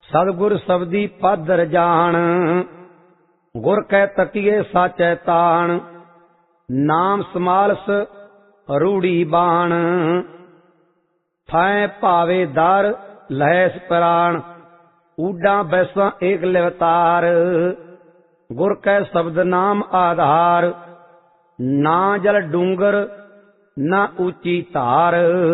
सतगुर सबदी पादर जान, गुर कै तकिए साचै तान। नाम समालस रूढ़ी बाण, थाए भावे दर लहस प्राण। ऊडा बैसा एक लिवतार, गुर कै शब्द नाम आधार। ना जल डूंगर ना ऊंची धार,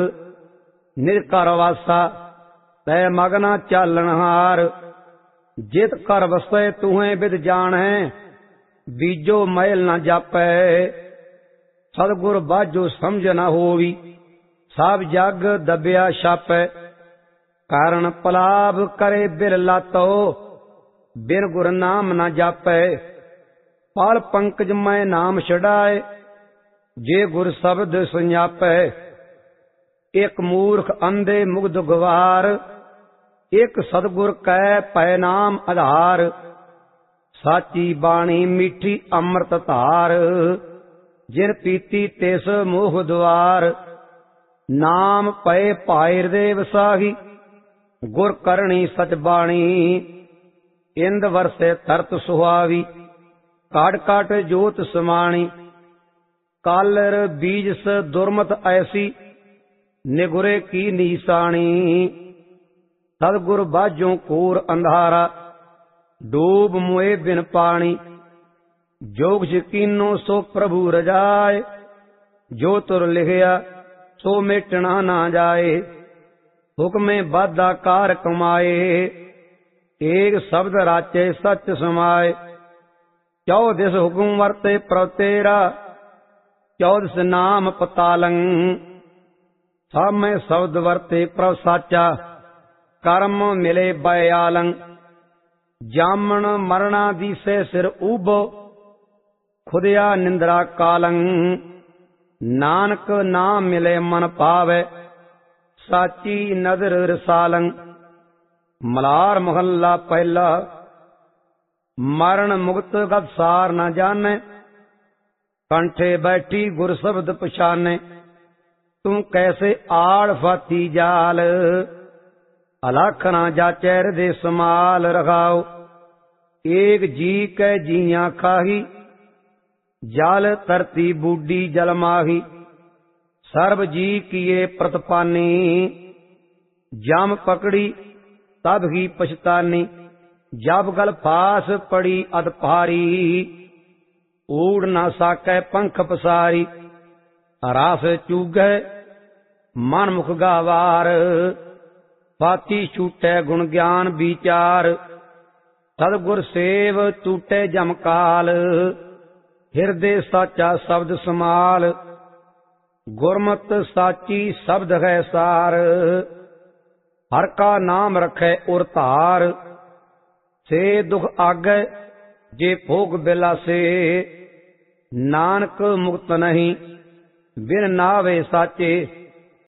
निर्कर वासा तै मगना चालनहार। जित कर वसै तुहें विद जानै, बीजो मैल न जापै। सतगुर बाजो समझ न होवी, सब जग दबिया छापै। कारण पलाभ करे बिर लातो, बिन गुर नाम न जापै। पाल पंकज मैं नाम छड़ाए, जे गुर शब्द सुझापै। एक मूर्ख अंधे मुग्ध गवार, एक सतगुर कै पै नाम आधार। साची बाणी मीठी अमृत धार, जिन पीती तिस मोह द्वार। नाम पै पाए हृदय वसाही, गुर करणी सच बाणी। इंद वरसे तरत सुहावी, काट काट जोत समाणी। कालर बीजस दुर्मत ऐसी, निगुरे की नीसाणी। सतगुर बाजों कोर अंधारा, डूब मुए बिन पानी। जोग यकीनो सो प्रभु रजाए, जो तुर लिखिया सो मिटना ना जाए। हुक्मे बाधा कार कमाए, एक शब्द राचे सच समाए। चौदिस हुक्म वरते प्रभ तेरा, चौदिस नाम पतालंग। सब में शब्द वरते प्रभ साचा, कर्म मिले बयालंग। जामन मरना दीसे सिर ऊबो, खुदिया निंद्रा कालंग। नानक नाम मिले मन पावे, साची नदर रसालंग। मलार महला पहला, मरण मुक्त गद सार न जाने। कंठे बैठी गुर शब्द पछाने, तू कैसे आड़ फाती जाल। अलख ना जाचै हृदय समाल रखाओ, एक जी कै जियां खाही। जल तरती बूढ़ी जल माही, सर्व जी किए प्रतपानी। जम पकड़ी तब ही पछतानी, जब गल फास पड़ी अध भारी। उड़ ना साकै पंख पसारी, रास चूगै मन मुख गावार। पाती छूटै गुण ज्ञान विचार, सतगुर सेव टूटे जमकाल। हिरदे साचा शब्द समाल, गुरमत साची शब्द है सार। हर का नाम रखै उर धार, से दुख आगै जे भोग बिलासे। नानक मुक्त नहीं बिन नावे साचे,